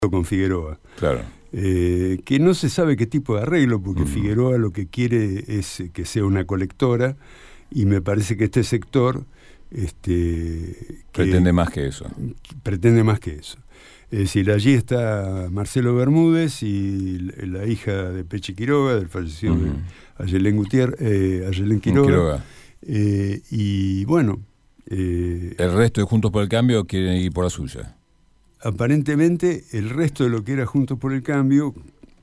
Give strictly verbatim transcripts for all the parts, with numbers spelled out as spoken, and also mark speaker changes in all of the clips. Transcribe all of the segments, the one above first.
Speaker 1: con Figueroa.
Speaker 2: Claro.
Speaker 1: Eh, que no se sabe qué tipo de arreglo, porque
Speaker 2: Mm.
Speaker 1: Figueroa lo que quiere es que sea una colectora, y me parece que este sector este, que
Speaker 2: pretende más que eso.
Speaker 1: Pretende más que eso. Es decir, allí está Marcelo Bermúdez y la hija de Peche Quiroga, del fallecido
Speaker 2: Uh-huh.
Speaker 1: de Ayelén Gutiérrez, eh, Ayelén Quiroga.
Speaker 2: Quiroga.
Speaker 1: Eh, y bueno... Eh,
Speaker 2: el resto de Juntos por el Cambio quiere ir por la suya.
Speaker 1: Aparentemente el resto de lo que era Juntos por el Cambio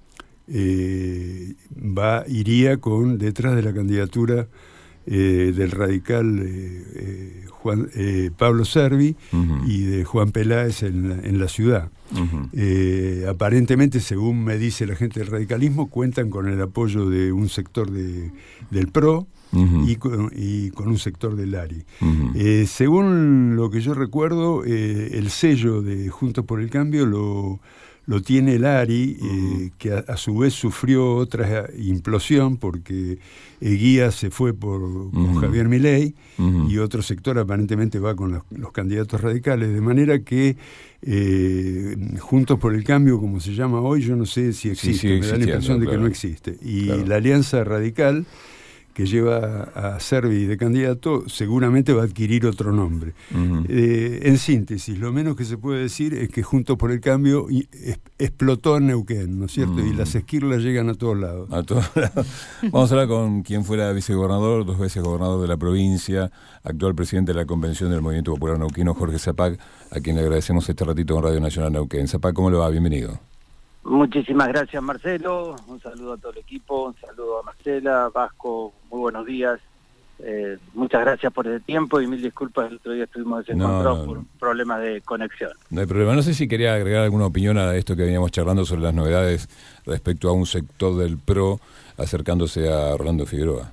Speaker 1: eh, va iría con detrás de la candidatura eh, del radical eh, eh, Juan, eh, Pablo Servi uh-huh. y de Juan Peláez en la, en la ciudad. Uh-huh. Eh, aparentemente, según me dice la gente del radicalismo, cuentan con el apoyo de un sector de, del P R O, Uh-huh. y, con, y con un sector del ARI. Uh-huh. Eh, según lo que yo recuerdo, eh, el sello de Juntos por el Cambio lo, lo tiene el ARI, uh-huh. eh, que a, a su vez sufrió otra implosión porque Eguía se fue por, uh-huh. con Javier Milei, uh-huh. y otro sector aparentemente va con los, los candidatos radicales, de manera que eh, Juntos por el Cambio, como se llama hoy, yo no sé si existe, sí, me da la impresión de claro. que no existe. Y claro. la Alianza Radical, que lleva a Servi de candidato, seguramente va a adquirir otro nombre. Uh-huh. Eh, en síntesis, lo menos que se puede decir es que Juntos por el Cambio es, explotó en Neuquén, ¿no es cierto? Uh-huh. Y las esquirlas llegan a todos lados.
Speaker 2: A todos lados. Vamos a hablar con quien fuera vicegobernador, dos veces gobernador de la provincia, actual presidente de la Convención del Movimiento Popular Neuquino, Jorge Zapac, a quien le agradecemos este ratito con Radio Nacional Neuquén. Zapac, ¿cómo le va? Bienvenido.
Speaker 3: Muchísimas gracias, Marcelo. Un saludo a todo el equipo, un saludo a Marcela, Vasco, muy buenos días. Eh, muchas gracias por el tiempo y mil disculpas, el otro día estuvimos desencontrados no, no, por problemas de conexión.
Speaker 2: No hay problema. No sé si quería agregar alguna opinión a esto que veníamos charlando sobre las novedades respecto a un sector del P R O acercándose a Orlando Figueroa.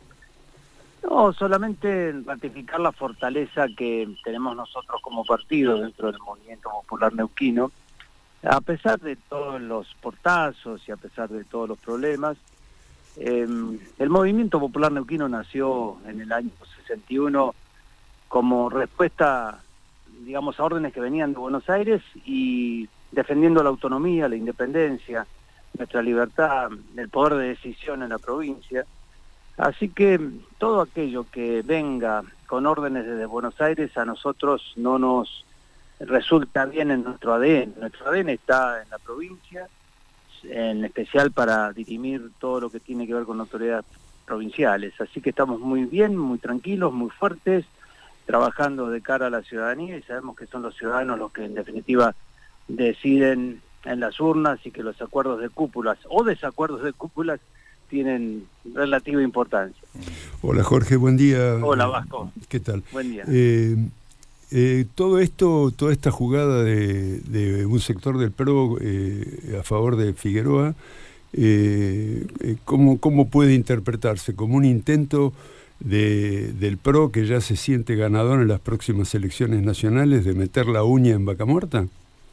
Speaker 3: No, solamente ratificar la fortaleza que tenemos nosotros como partido dentro del Movimiento Popular Neuquino. A pesar de todos los portazos y a pesar de todos los problemas, eh, el Movimiento Popular Neuquino nació en el año sesenta y uno como respuesta, digamos, a órdenes que venían de Buenos Aires y defendiendo la autonomía, la independencia, nuestra libertad, el poder de decisión en la provincia. Así que todo aquello que venga con órdenes desde Buenos Aires a nosotros no nos resulta bien en nuestro A D N. Nuestro A D N está en la provincia, en especial para dirimir todo lo que tiene que ver con autoridades provinciales. Así que estamos muy bien, muy tranquilos, muy fuertes, trabajando de cara a la ciudadanía y sabemos que son los ciudadanos los que en definitiva deciden en las urnas y que los acuerdos de cúpulas o desacuerdos de cúpulas tienen relativa importancia.
Speaker 1: Hola Jorge, buen día.
Speaker 3: Hola Vasco.
Speaker 1: ¿Qué tal?
Speaker 3: Buen día.
Speaker 1: Eh, Eh, todo esto, toda esta jugada de, de un sector del P R O eh, a favor de Figueroa, eh, eh, ¿cómo, ¿cómo puede interpretarse? ¿Como un intento de, del P R O que ya se siente ganador en las próximas elecciones nacionales de meter la uña en Vaca Muerta?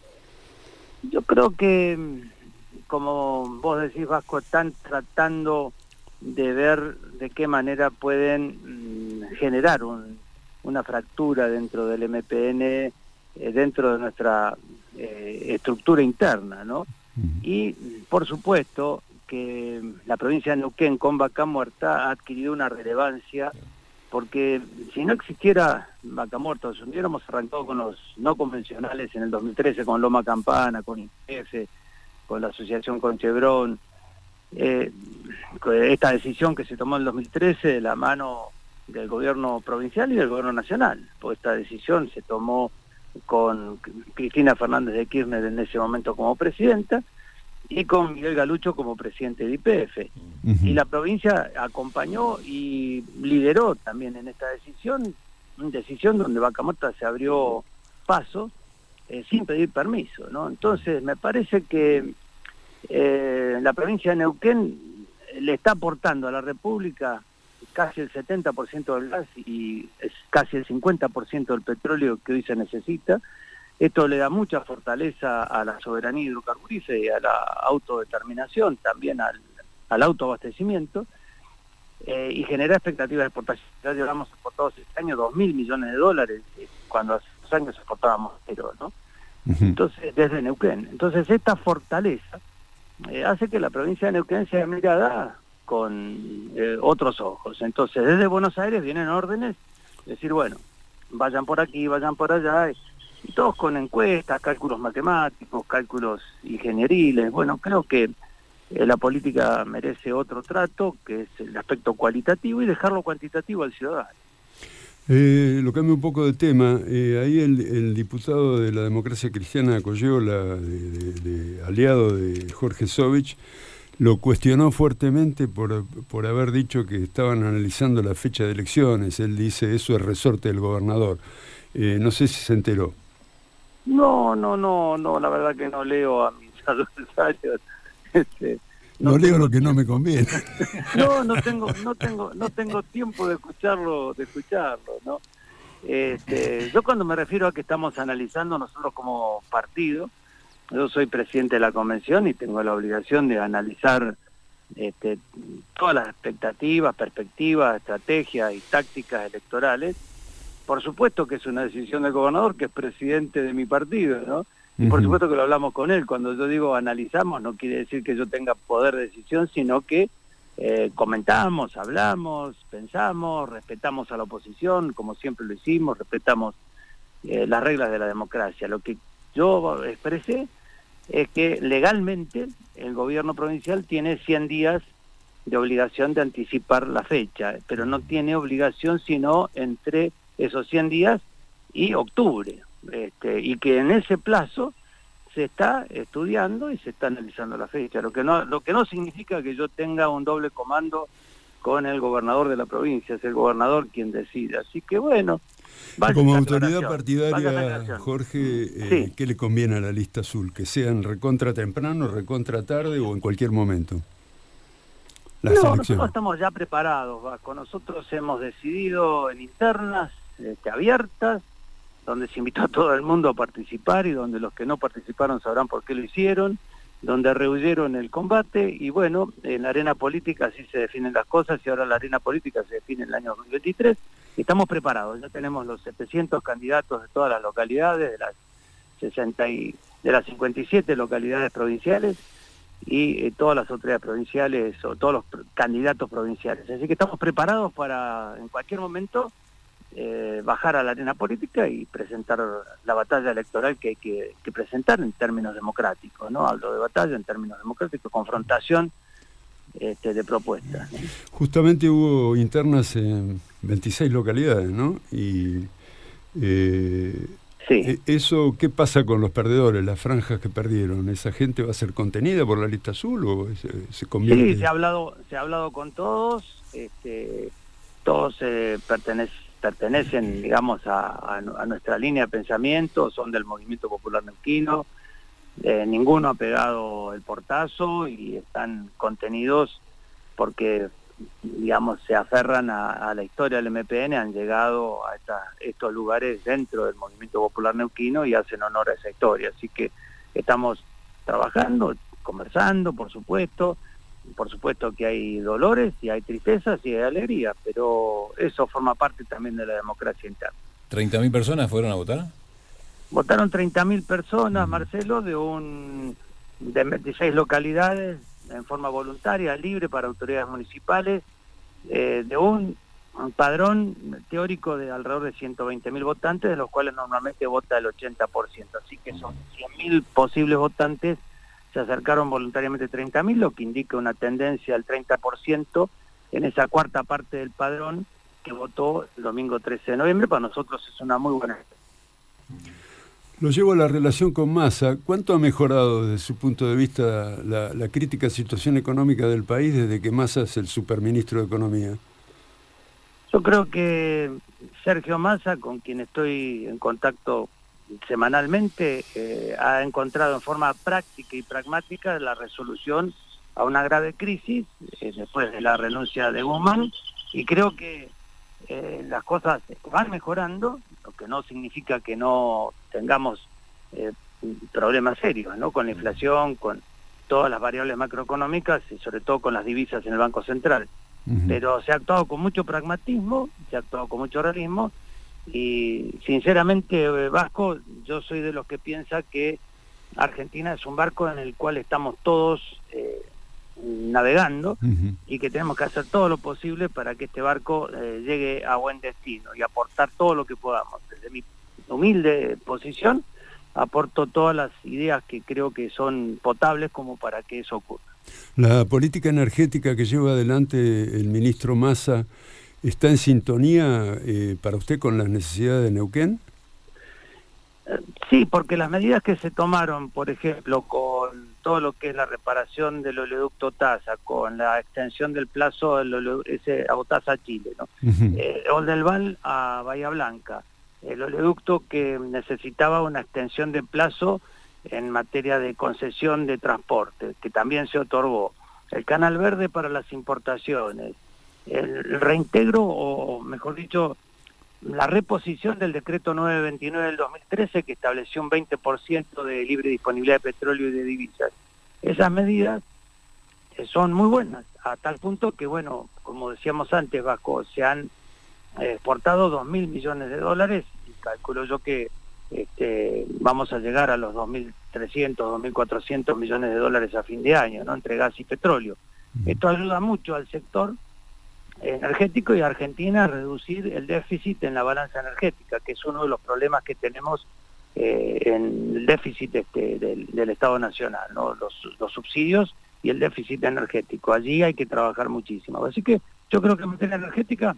Speaker 3: Yo creo que, como vos decís, Vasco, están tratando de ver de qué manera pueden mmm, generar un una fractura dentro del M P N, eh, dentro de nuestra eh, estructura interna, ¿no? Uh-huh. Y, por supuesto, que la provincia de Neuquén con Vaca Muerta ha adquirido una relevancia, porque si no existiera Vaca Muerta, si hubiéramos arrancado con los no convencionales en el dos mil trece, con Loma Campana, con I P F, con la asociación con Chevron, eh, esta decisión que se tomó en el dos mil trece de la mano del gobierno provincial y del gobierno nacional, porque esta decisión se tomó con Cristina Fernández de Kirchner en ese momento como presidenta y con Miguel Galucho como presidente de I P F. Uh-huh. Y la provincia acompañó y lideró también en esta decisión, una decisión donde Vaca Muerta se abrió paso eh, sin pedir permiso, ¿no? Entonces me parece que eh, la provincia de Neuquén le está aportando a la República casi el setenta por ciento del gas y es casi el cincuenta por ciento del petróleo que hoy se necesita. Esto le da mucha fortaleza a la soberanía hidrocarburífera y a la autodeterminación, también al, al autoabastecimiento, eh, y genera expectativas de exportación. Ya llevamos exportados este año dos mil millones de dólares, eh, cuando hace dos años exportábamos cero, ¿no?
Speaker 1: Uh-huh.
Speaker 3: Entonces, desde Neuquén. Entonces, esta fortaleza eh, hace que la provincia de Neuquén sea mirada con eh, otros ojos. Entonces, desde Buenos Aires vienen órdenes, decir, bueno, vayan por aquí, vayan por allá, y, y todos con encuestas, cálculos matemáticos, cálculos ingenieriles. Bueno, creo que eh, la política merece otro trato, que es el aspecto cualitativo, y dejarlo cuantitativo al ciudadano.
Speaker 1: Eh, lo cambio un poco de tema. Eh, ahí el, el diputado de la Democracia Cristiana, Coyola, de, de, de, aliado de Jorge Sovich, lo cuestionó fuertemente por, por haber dicho que estaban analizando la fecha de elecciones. Él dice, eso es resorte del gobernador. Eh, no sé si se enteró.
Speaker 3: No, no, no, no, la verdad que no leo a mis adversarios. Este,
Speaker 1: no, no leo lo que tiempo. No me conviene.
Speaker 3: No, no tengo, no tengo, no tengo tiempo de escucharlo, de escucharlo, ¿no? Este, yo cuando me refiero a que estamos analizando nosotros como partido, yo soy presidente de la convención y tengo la obligación de analizar este, todas las expectativas, perspectivas, estrategias y tácticas electorales. Por supuesto que es una decisión del gobernador, que es presidente de mi partido, ¿no? Y por supuesto que lo hablamos con él. Cuando yo digo analizamos, no quiere decir que yo tenga poder de decisión, sino que eh, comentamos, hablamos, pensamos, respetamos a la oposición, como siempre lo hicimos, respetamos eh, las reglas de la democracia. Lo que yo expresé es que legalmente el gobierno provincial tiene cien días de obligación de anticipar la fecha, pero no tiene obligación sino entre esos cien días y octubre. Este, y que en ese plazo se está estudiando y se está analizando la fecha, lo que no lo que no significa que yo tenga un doble comando con el gobernador de la provincia, es el gobernador quien decide, así que bueno.
Speaker 1: Como autoridad partidaria, Jorge, eh, sí. ¿Qué le conviene a la lista azul? ¿Que sean recontra temprano, recontra tarde o en cualquier momento?
Speaker 3: Las no, nosotros estamos ya preparados, Vasco. Nosotros hemos decidido en internas este, abiertas, donde se invitó a todo el mundo a participar y donde los que no participaron sabrán por qué lo hicieron, donde rehuyeron el combate y bueno, en la arena política así se definen las cosas y ahora la arena política se define en el año dos mil veintitrés y estamos preparados, ya tenemos los setecientos candidatos de todas las localidades, de las sesenta y, de las cincuenta y siete localidades provinciales y eh, todas las autoridades provinciales o todos los pr- candidatos provinciales, así que estamos preparados para en cualquier momento Eh, bajar a la arena política y presentar la batalla electoral que hay que, que presentar en términos democráticos, ¿no? Hablo de batalla en términos democráticos, confrontación este, de propuestas, ¿no?
Speaker 1: Justamente hubo internas en veintiséis localidades, ¿no? Y eh,
Speaker 3: sí.
Speaker 1: ¿eso qué pasa con los perdedores, las franjas que perdieron? ¿Esa gente va a ser contenida por la lista azul o se, se convierte?
Speaker 3: Sí, se ha hablado, se ha hablado con todos, este, todos eh, pertenecen pertenecen, digamos, a, a, a nuestra línea de pensamiento, son del Movimiento Popular Neuquino, eh, ninguno ha pegado el portazo y están contenidos porque, digamos, se aferran a, a la historia del M P N, han llegado a esta, estos lugares dentro del Movimiento Popular Neuquino y hacen honor a esa historia. Así que estamos trabajando, conversando, por supuesto, por supuesto que hay dolores y hay tristezas y hay alegría, pero eso forma parte también de la democracia interna.
Speaker 2: ¿treinta mil personas fueron a votar?
Speaker 3: Votaron treinta mil personas, Marcelo, de un de veintiséis localidades en forma voluntaria, libre para autoridades municipales, eh, de un, un padrón teórico de alrededor de ciento veinte mil votantes, de los cuales normalmente vota el ochenta por ciento, así que son cien mil posibles votantes. Se acercaron voluntariamente treinta mil, lo que indica una tendencia al treinta por ciento en esa cuarta parte del padrón que votó el domingo trece de noviembre. Para nosotros es una muy buena.
Speaker 1: Lo llevo a la relación con Massa. ¿Cuánto ha mejorado desde su punto de vista la, la crítica situación económica del país desde que Massa es el superministro de Economía?
Speaker 3: Yo creo que Sergio Massa, con quien estoy en contacto semanalmente, eh, ha encontrado en forma práctica y pragmática la resolución a una grave crisis eh, después de la renuncia de Guzmán, y creo que eh, las cosas van mejorando, lo que no significa que no tengamos eh, problemas serios, ¿no? Con la inflación, con todas las variables macroeconómicas y sobre todo con las divisas en el Banco Central. Uh-huh. Pero se ha actuado con mucho pragmatismo, se ha actuado con mucho realismo Y sinceramente, Vasco, yo soy de los que piensa que Argentina es un barco en el cual estamos todos eh, navegando, uh-huh, y que tenemos que hacer todo lo posible para que este barco eh, llegue a buen destino y aportar todo lo que podamos. Desde mi humilde posición, aporto todas las ideas que creo que son potables como para que eso ocurra.
Speaker 1: La política energética que lleva adelante el ministro Massa está en sintonía eh, para usted con las necesidades de Neuquén.
Speaker 3: Sí, porque las medidas que se tomaron, por ejemplo, con todo lo que es la reparación del oleoducto Taza, con la extensión del plazo del oleo, ese, a Taza Chile, ¿no? Uh-huh. eh, Oldelval a Bahía Blanca, el oleoducto que necesitaba una extensión de plazo en materia de concesión de transporte, que también se otorgó, el Canal Verde para las importaciones, el reintegro, o mejor dicho, la reposición del decreto novecientos veintinueve del dos mil trece, que estableció un veinte por ciento de libre disponibilidad de petróleo y de divisas. Esas medidas son muy buenas, a tal punto que, bueno, como decíamos antes, Vasco, se han exportado dos mil millones de dólares, y calculo yo que este, vamos a llegar a los dos mil trescientos, dos mil cuatrocientos millones de dólares a fin de año, ¿no?, entre gas y petróleo. Esto ayuda mucho al sector energético y a Argentina a reducir el déficit en la balanza energética, que es uno de los problemas que tenemos eh, en el déficit este, del, del Estado Nacional, ¿no? Los, los subsidios y el déficit energético. Allí hay que trabajar muchísimo. Así que yo creo que en materia energética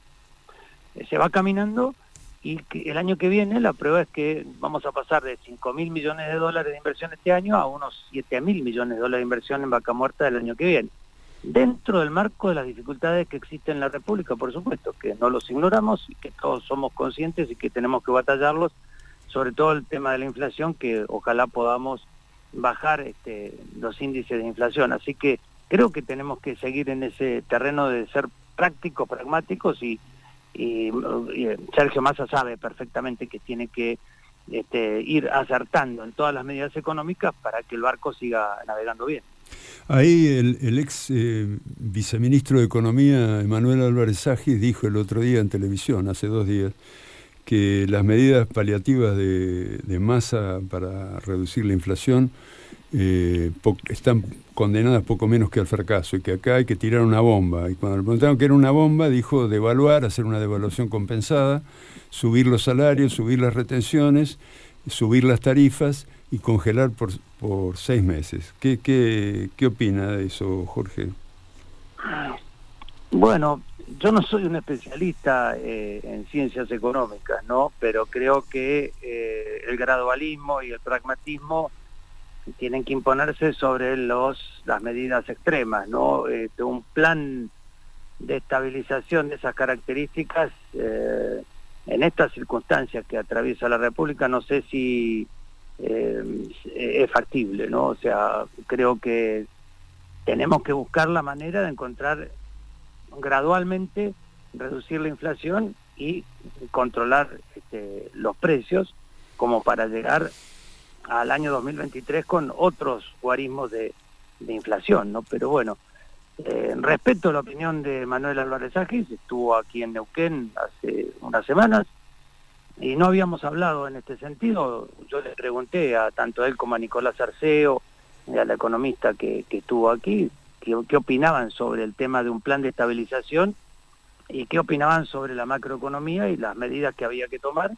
Speaker 3: eh, se va caminando, y que el año que viene la prueba es que vamos a pasar de cinco mil millones de dólares de inversión este año a unos siete mil millones de dólares de inversión en Vaca Muerta el año que viene. Dentro del marco de las dificultades que existen en la República, por supuesto, que no los ignoramos y que todos somos conscientes y que tenemos que batallarlos, sobre todo el tema de la inflación, que ojalá podamos bajar este, los índices de inflación. Así que creo que tenemos que seguir en ese terreno de ser prácticos, pragmáticos, y, y, y Sergio Massa sabe perfectamente que tiene que este, ir acertando en todas las medidas económicas para que el barco siga navegando bien.
Speaker 1: Ahí el, el ex eh, viceministro de Economía, Emanuel Álvarez Saggi, dijo el otro día en televisión, hace dos días, que las medidas paliativas de, de Massa para reducir la inflación eh, po- están condenadas poco menos que al fracaso, y que acá hay que tirar una bomba. Y cuando le preguntaron qué era una bomba, dijo devaluar, hacer una devaluación compensada, subir los salarios, subir las retenciones, subir las tarifas y congelar por, por seis meses. ¿Qué, qué, qué opina de eso, Jorge?
Speaker 3: Bueno, yo no soy un especialista eh, en ciencias económicas, ¿no? Pero creo que eh, el gradualismo y el pragmatismo tienen que imponerse sobre los las medidas extremas, ¿no? Eh, un plan de estabilización de esas características eh, en estas circunstancias que atraviesa la República, no sé si eh, es factible, ¿no? O sea, creo que tenemos que buscar la manera de encontrar gradualmente, reducir la inflación y controlar este, los precios, como para llegar al año dos mil veintitrés con otros guarismos de, de inflación, ¿no? Pero bueno, eh, respeto la opinión de Manuel Álvarez Saggi, estuvo aquí en Neuquén hace unas semanas y no habíamos hablado en este sentido. Yo le pregunté a tanto a él como a Nicolás Arceo, a la economista que, que estuvo aquí, qué, qué opinaban sobre el tema de un plan de estabilización y qué opinaban sobre la macroeconomía y las medidas que había que tomar.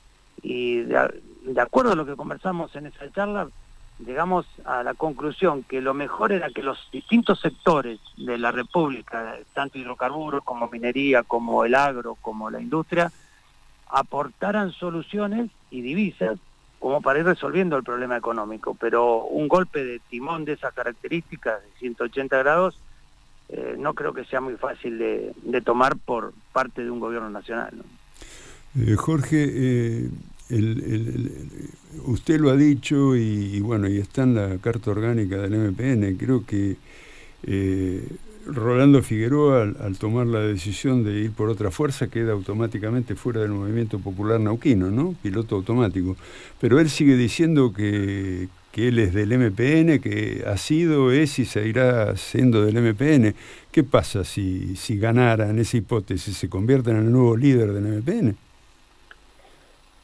Speaker 3: Y de, de acuerdo a lo que conversamos en esa charla, llegamos a la conclusión que lo mejor era que los distintos sectores de la República, tanto hidrocarburos como minería, como el agro, como la industria, aportaran soluciones y divisas como para ir resolviendo el problema económico. Pero un golpe de timón de esas características, de ciento ochenta grados, eh, no creo que sea muy fácil de, de tomar por parte de un gobierno nacional, ¿no?
Speaker 1: Eh, Jorge, eh, el, el, el, usted lo ha dicho y, y bueno, y está en la Carta Orgánica del M P N. Creo que eh, Rolando Figueroa, al, al tomar la decisión de ir por otra fuerza, queda automáticamente fuera del Movimiento Popular Neuquino, ¿no? Piloto automático. Pero él sigue diciendo que, que él es del M P N, que ha sido, es y seguirá siendo del M P N. ¿Qué pasa si, si ganara en esa hipótesis? ¿Se convierte en el nuevo líder del M P N?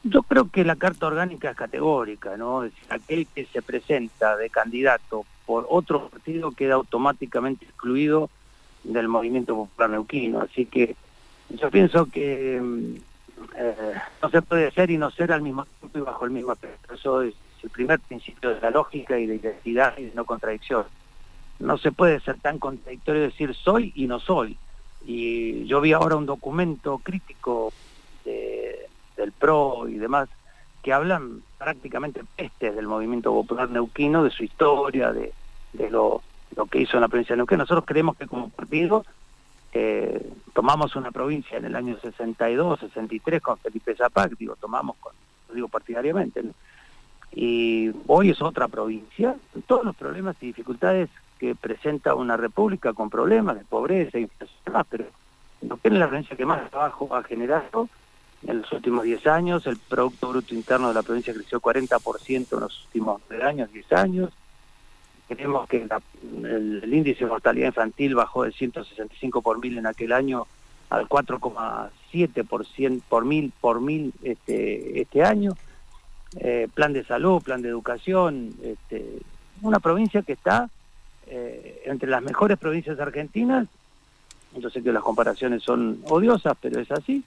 Speaker 3: Yo creo que la carta orgánica es categórica, ¿no? Es decir, aquel que se presenta de candidato por otro partido queda automáticamente excluido del Movimiento Popular Neuquino. Así que yo pienso que eh, no se puede ser y no ser al mismo tiempo y bajo el mismo aspecto. Eso es el primer principio de la lógica y de identidad y de no contradicción. No se puede ser tan contradictorio decir soy y no soy. Y yo vi ahora un documento crítico de, del P R O y demás que hablan prácticamente pestes del Movimiento Popular Neuquino, de su historia, de, de lo, lo que hizo en la provincia de Neuquén. Nosotros creemos que como partido eh, tomamos una provincia en el año sesenta y dos, sesenta y tres con Felipe Zapac, digo, tomamos, con, lo digo partidariamente, ¿no? Y hoy es otra provincia, todos los problemas y dificultades que presenta una república con problemas de pobreza y inflación, pero Neuquén es la provincia que más trabajo ha generado en los últimos diez años. El Producto Bruto Interno de la provincia creció cuarenta por ciento en los últimos nueve años, diez años. Creemos que la, el, el índice de mortalidad infantil bajó de ciento sesenta y cinco por mil en aquel año al cuatro coma siete por ciento por mil por mil este, este año. Eh, plan de salud, plan de educación, este, una provincia que está eh, entre las mejores provincias argentinas. Yo sé que las comparaciones son odiosas, pero es así.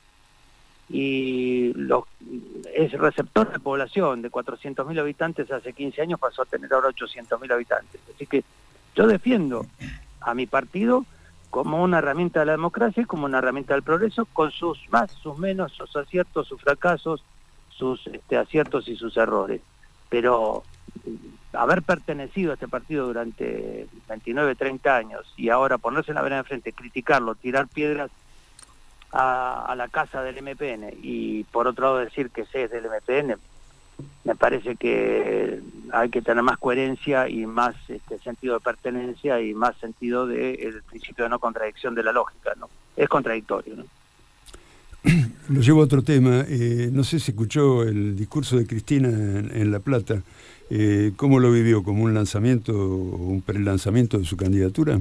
Speaker 3: Y los, es receptor de población de cuatrocientos mil habitantes hace quince años, pasó a tener ahora ochocientos mil habitantes. Así que yo defiendo a mi partido como una herramienta de la democracia y como una herramienta del progreso, con sus más, sus menos, sus aciertos, sus fracasos, sus este, aciertos y sus errores. Pero haber pertenecido a este partido durante veintinueve, treinta años y ahora ponerse en la vereda de frente, criticarlo, tirar piedras a, a la casa del M P N y por otro lado decir que se es del M P N, me parece que hay que tener más coherencia y más este, sentido de pertenencia y más sentido del principio de no contradicción de la lógica, ¿no? Es contradictorio, ¿no?
Speaker 1: Lo llevo a otro tema. Eh, no sé si escuchó el discurso de Cristina en, en La Plata. Eh, ¿Cómo lo vivió? ¿Como un lanzamiento o un prelanzamiento de su candidatura?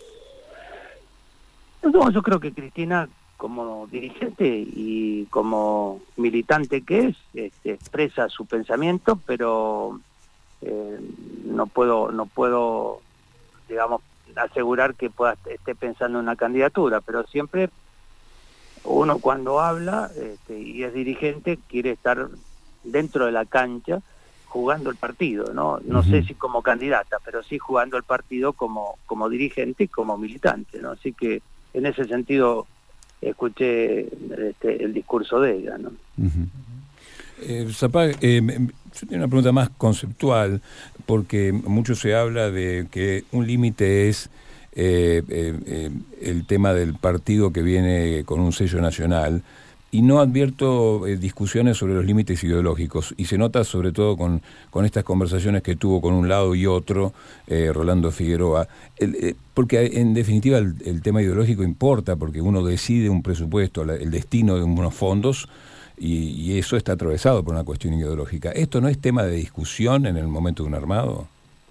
Speaker 3: No, yo creo que Cristina, como dirigente y como militante que es, este, expresa su pensamiento, pero eh, no puedo, no puedo, digamos, asegurar que pueda esté pensando en una candidatura, pero siempre uno cuando habla este, y es dirigente quiere estar dentro de la cancha jugando el partido, ¿no? No uh-huh. sé si como candidata, pero sí jugando el partido como, como dirigente y como militante, ¿no? Así que en ese sentido escuché este, el discurso de ella, ¿no?
Speaker 2: Uh-huh. eh, Zapac, eh, yo tengo una pregunta más conceptual, porque mucho se habla de que un límite es Eh, eh, eh, el tema del partido que viene con un sello nacional, y no advierto eh, discusiones sobre los límites ideológicos, y se nota sobre todo con, con estas conversaciones que tuvo con un lado y otro eh, Rolando Figueroa, el, eh, porque en definitiva el, el tema ideológico importa, porque uno decide un presupuesto, la, el destino de unos fondos, y, y eso está atravesado por una cuestión ideológica. ¿Esto no es tema de discusión en el momento de un armado?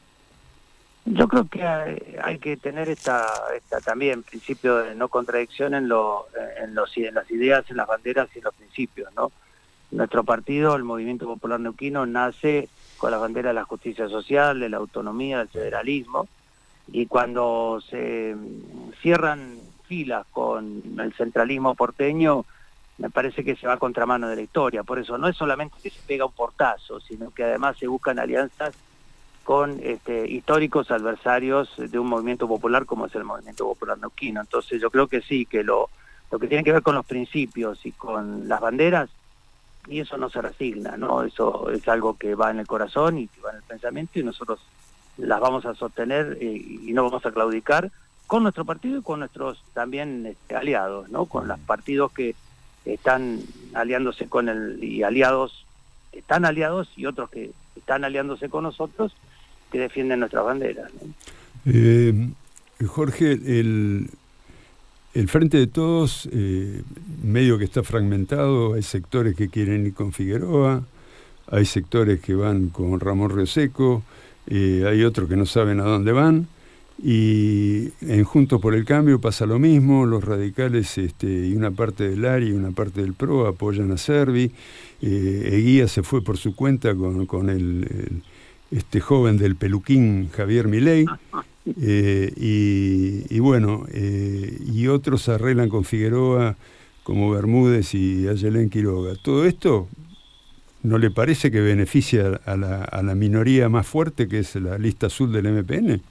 Speaker 3: Yo creo que hay, hay que tener esta, esta también principio de no contradicción en, lo, en, los, en las ideas, en las banderas y en los principios, ¿no? Nuestro partido, el Movimiento Popular Neuquino, nace con la bandera de la justicia social, de la autonomía, del federalismo, y cuando se cierran filas con el centralismo porteño, me parece que se va a contramano de la historia. Por eso no es solamente que se pega un portazo, sino que además se buscan alianzas con este, históricos adversarios de un movimiento popular como es el Movimiento Popular Neuquino. Entonces yo creo que sí, que lo, lo que tiene que ver con los principios y con las banderas, y eso no se resigna, ¿no? Eso es algo que va en el corazón y que va en el pensamiento, y nosotros las vamos a sostener y, y no vamos a claudicar con nuestro partido y con nuestros también este, aliados, ¿no? Con los partidos que están aliándose con el, y aliados, que están aliados y otros que están aliándose con nosotros, que defienden nuestras banderas, ¿no?
Speaker 1: Eh, Jorge, el, el Frente de Todos, eh, medio que está fragmentado, hay sectores que quieren ir con Figueroa, hay sectores que van con Ramón Rioseco, eh, hay otros que no saben a dónde van, Y en Juntos por el Cambio pasa lo mismo, los radicales este, y una parte del A R I y una parte del P R O apoyan a Cervi. Eh, Eguía se fue por su cuenta con, con el, el, este joven del peluquín Javier Milei. Eh, y, y bueno, eh, y otros arreglan con Figueroa como Bermúdez y Ayelén Quiroga. Todo esto, ¿no le parece que beneficia a la, a la minoría más fuerte, que es la lista azul del M P N?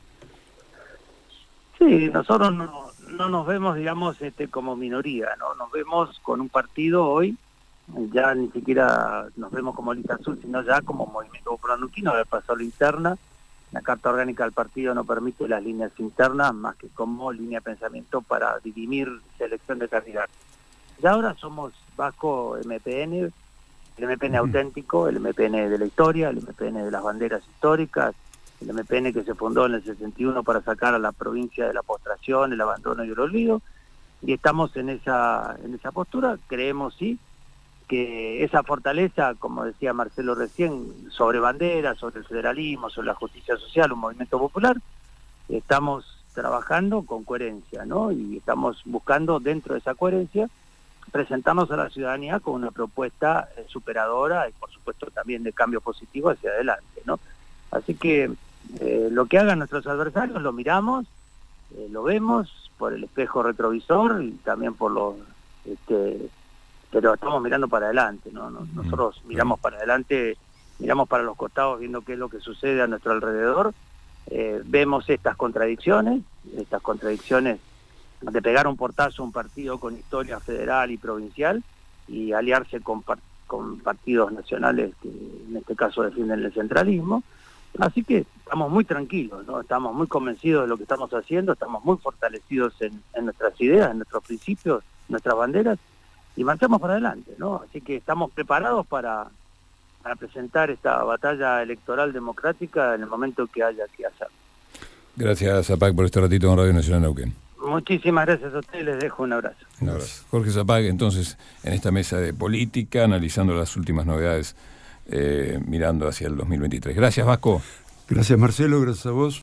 Speaker 3: Sí, nosotros no, no nos vemos, digamos, este, como minoría, ¿no? Nos vemos con un partido hoy, ya ni siquiera nos vemos como lista azul, sino ya como Movimiento Popular Neuquino, haber pasado la interna. La Carta Orgánica del partido no permite las líneas internas más que como línea de pensamiento para dirimir selección de candidatos. Y ahora somos Vasco M P N, el M P N uh-huh. auténtico, el M P N de la historia, el M P N de las banderas históricas, el M P N que se fundó en el sesenta y uno para sacar a la provincia de la postración, el abandono y el olvido, y estamos en esa en esa postura. Creemos sí que esa fortaleza, como decía Marcelo recién, sobre banderas, sobre el federalismo, sobre la justicia social, un movimiento popular, estamos trabajando con coherencia, ¿no? Y estamos buscando dentro de esa coherencia presentarnos a la ciudadanía con una propuesta eh, superadora y por supuesto también de cambio positivo hacia adelante, ¿no? Así que eh, lo que hagan nuestros adversarios lo miramos, eh, lo vemos por el espejo retrovisor y también por los... Este, pero estamos mirando para adelante, ¿no? Nosotros miramos para adelante, miramos para los costados viendo qué es lo que sucede a nuestro alrededor, eh, vemos estas contradicciones, estas contradicciones de pegar un portazo a un partido con historia federal y provincial y aliarse con, par con partidos nacionales que en este caso defienden el centralismo. Así que estamos muy tranquilos, ¿no? Estamos muy convencidos de lo que estamos haciendo, estamos muy fortalecidos en, en nuestras ideas, en nuestros principios, nuestras banderas, y marchamos para adelante, ¿no? Así que estamos preparados para, para presentar esta batalla electoral democrática en el momento que haya que hacerlo.
Speaker 2: Gracias, Zapag, por este ratito en Radio Nacional Neuquén.
Speaker 3: Muchísimas gracias a ustedes, les dejo un abrazo.
Speaker 2: Un abrazo. Jorge Zapag, entonces, en esta mesa de política, analizando las últimas novedades, eh, mirando hacia el dos mil veintitrés. Gracias, Vasco.
Speaker 1: Gracias, Marcelo, gracias a vos.